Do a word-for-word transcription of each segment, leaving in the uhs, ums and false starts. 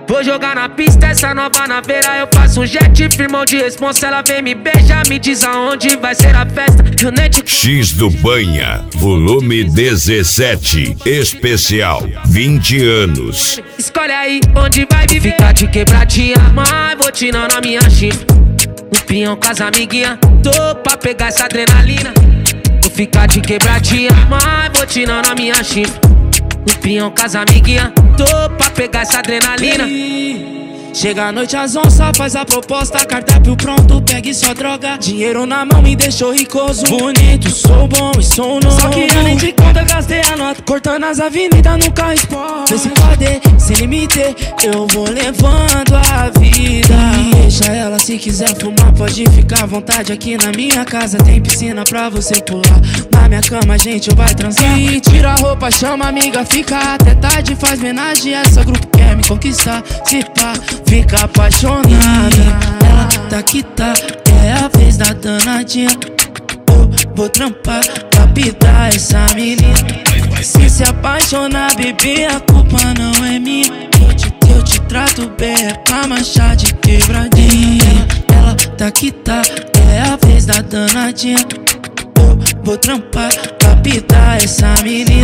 Vou jogar na pista essa nova naveira. Eu faço um jet, firmão de responsa. Ela vem me beijar, me diz aonde vai ser a festa. Eu nem te... X do Banha, volume dezessete, especial, vinte anos. Escolhe aí onde vai viver. Ficar de quebradinha, mas vou tirando a minha chifre. No pinhão com as amiguinhas, tô pra pegar essa adrenalina. Vou ficar de quebradinha, mas vou tirando a minha chifre. No pinhão com as amiguinhas, tô pra pegar essa adrenalina. Chega a noite às onça, faz a proposta, cardápio pronto, pegue sua droga. Dinheiro na mão me deixou ricoso. Bonito, sou bom e sou novo. Só que além de conta gastei a nota, cortando as avenidas no carro esporte. Vê se pode, sem limite, eu vou levando a vida. Deixa ela, se quiser fumar pode ficar à vontade. Aqui na minha casa tem piscina pra você pular. Na minha cama a gente vai transar. E tira a roupa, chama a amiga, fica até tarde. Faz homenagem, essa grupo quer me conquistar. Se pá, fica apaixonada. Ela tá que tá, é a vez da danadinha. Eu vou trampar, captar essa menina. Se se apaixonar, bebê, a culpa não é minha. Eu te, eu te trato bem, é pra manchar de quebradinha. Ela tá que tá, é a vez da danadinha. Eu vou trampar, captar essa menina.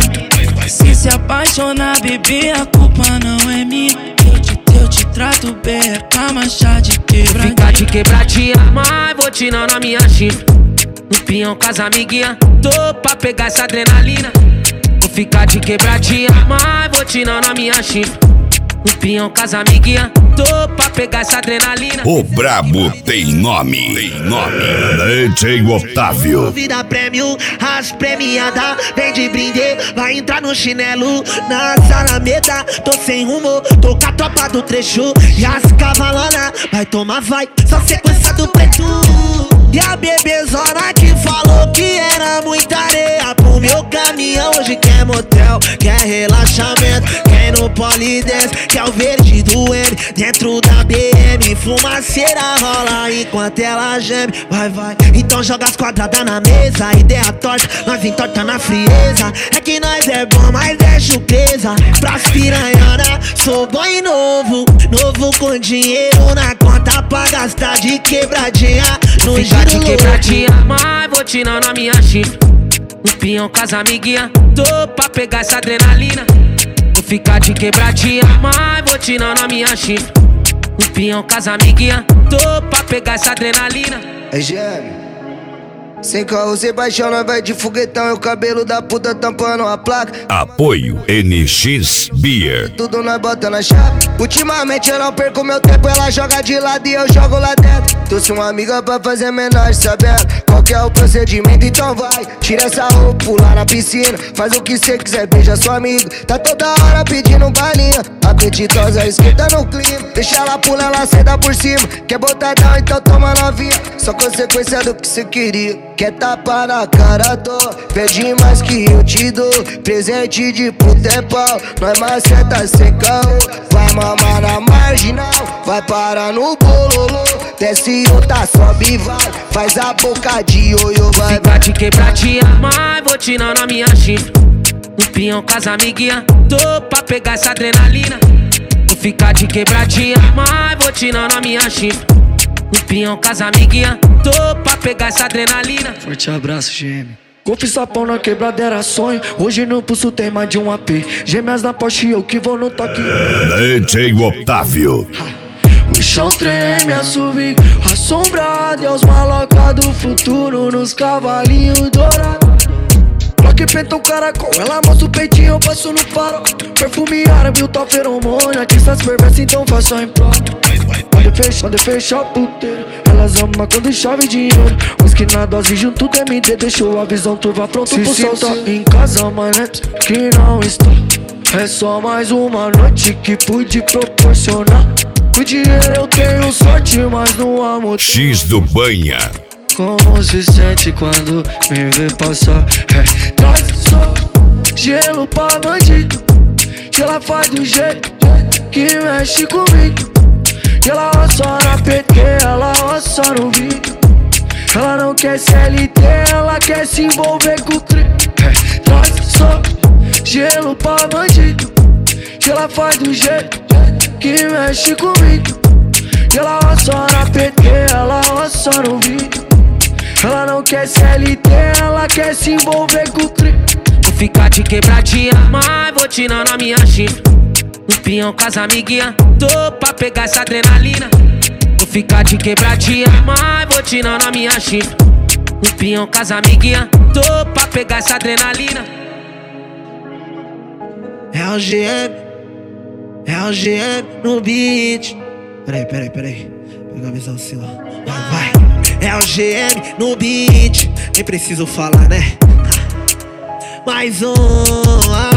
Se se apaixonar, bebê, a culpa não é minha. Eu te, eu te trato bem, é pra manchar de quebradinha. Ficar de quebradinha, mas vou tirando a minha chifre. No pinhão com as amiguinhas, tô pra pegar essa adrenalina. Vou ficar de quebradinha, mas vou tirando a minha chifre. No pinhão com as amiguinhas, tô pra pegar essa adrenalina. O brabo tem nome, tem nome. D J Otávio. Vida prêmio, as premiadas, vem de brinde, vai entrar no chinelo. Na salameda, tô sem rumo, tô com a tropa do trecho. E as cavalona, vai tomar, vai, só sequência do preto. E a bebezona que falou que era muita areia pro meu caminhão. Hoje quer motel, quer relaxamento, quer no polidense, quer o verde do M. Dentro da B M, fumaceira rola enquanto ela geme. Vai, vai, então joga as quadradas na mesa. Ideia torta, nós entorta na frieza. É que nós é bom, mas é chucreza. Pras piranhana, sou bom e novo. Novo com dinheiro na conta pra gastar de quebradinha. No Ficar de quebradinha, mas vou tirando a minha chifre. No pinhão com as amiguinhas, tô pra pegar essa adrenalina. Vou ficar de quebradinha, mas vou tirando a minha chifre. No pinhão com as amiguinhas, tô pra pegar essa adrenalina. É gêmeo. Sem carro, sem paixão, nós vai de foguetão. E o cabelo da puta tampando a placa. Apoio N X Beer. Tudo nós bota na chave. Ultimamente eu não perco meu tempo. Ela joga de lado e eu jogo lá dentro. Trouxe uma amiga pra fazer menor, sabendo qual que é o procedimento. Então vai, tira essa roupa, pula na piscina. Faz o que cê quiser, beija sua amiga. Tá toda hora pedindo balinha. Apetitosa, esquenta no clima. Deixa ela pular, ela senta por cima. Quer botadão, então toma novinha. Só consequência do que cê queria. Quer tapa na cara, tô. Pede mais que eu te dou. Presente de puta é pau. Nós maceta sem carro. Vai mamar na marginal. Vai parar no bololô. Desce outra, sobe e vai. Faz a boca de ioiô, vai. Ficar de quebradinha, mas vou tirando a minha chifre. No pinhão com as amiguinhas, tô pra pegar essa adrenalina. Vou ficar de quebradinha, mas vou tirando a minha chifre. No pinhão com as amiguinhas, tô pra pegar essa adrenalina. Forte abraço, gêmeo. Golfe e sapão na quebrada era sonho. Hoje no pulso tem mais de um A P. Gêmeas na Porsche, eu que vou no toque. D J Otávio. O chão treme, assovio assombrado. E os malocas do futuro nos cavalinhos dourados. Bloque penta o caracol, ela mostra o peitinho, eu passo no farol. Perfume árabe, o tal feromônio. Artistas perversos, então faço em prol. Quando fecha, quando fecha a puteira, elas amam quando chove dinheiro. Whisky na dose junto do M D, deixou a visão turva pronto se pro salto. Em casa, mas não é que não está. É só mais uma noite que pude proporcionar. O dinheiro eu tenho sorte, mas não amo. X do Banha. Como se sente quando me vê passar? É, traz só gelo pra bandido. Que ela faz do jeito que mexe comigo. E ela roça na P T, ela roça no vídeo. Ela não quer C L T, ela quer se envolver com o crime. É, traz só gelo pra bandido. Que ela faz do jeito que mexe comigo. E ela roça na P T, ela roça no vídeo. Ela não quer C L T, ela quer se envolver com o tri. Vou ficar de quebradinha, mas vou tirar na minha chifre. No pinhão com as amiguinha, tô pra pegar essa adrenalina. Vou ficar de quebradinha, mas vou tirar na minha chifre. No pinhão com as amiguinha, tô pra pegar essa adrenalina. É o G M, é o G M no beat. Peraí, peraí, peraí. Pega a visão assim, ó. Vai, vai. É o G M no beat. Nem preciso falar, né? Mais um.